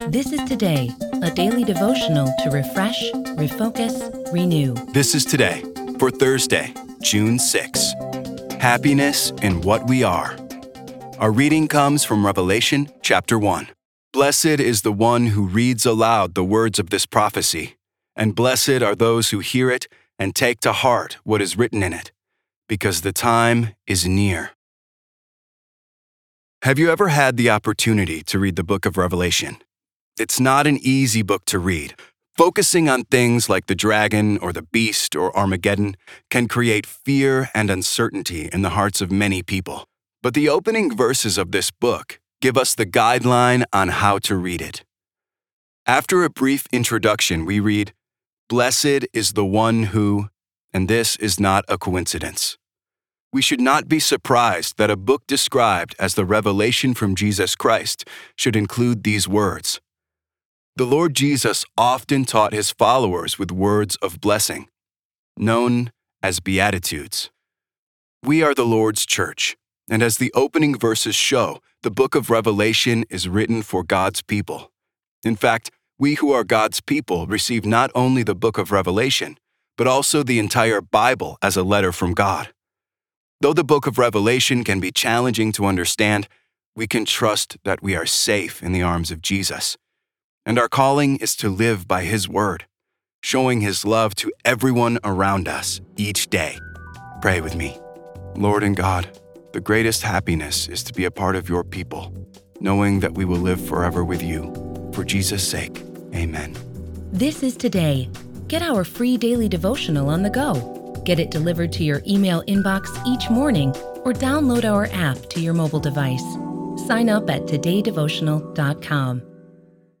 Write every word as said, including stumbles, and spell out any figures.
This is Today, a daily devotional to refresh, refocus, renew. This is Today for Thursday, June sixth. Happiness in what we are. Our reading comes from Revelation chapter one. Blessed is the one who reads aloud the words of this prophecy, and blessed are those who hear it and take to heart what is written in it, because the time is near. Have you ever had the opportunity to read the book of Revelation? It's not an easy book to read. Focusing on things like the dragon or the beast or Armageddon can create fear and uncertainty in the hearts of many people. But the opening verses of this book give us the guideline on how to read it. After a brief introduction, we read, "Blessed is the one who," and this is not a coincidence. We should not be surprised that a book described as the revelation from Jesus Christ should include these words. The Lord Jesus often taught his followers with words of blessing, known as Beatitudes. We are the Lord's church, and as the opening verses show, the book of Revelation is written for God's people. In fact, we who are God's people receive not only the book of Revelation, but also the entire Bible as a letter from God. Though the book of Revelation can be challenging to understand, we can trust that we are safe in the arms of Jesus. And our calling is to live by his word, showing his love to everyone around us each day. Pray with me. Lord and God, the greatest happiness is to be a part of your people, knowing that we will live forever with you. For Jesus' sake, amen. This is Today. Get our free daily devotional on the go. Get it delivered to your email inbox each morning or download our app to your mobile device. Sign up at today devotional dot com.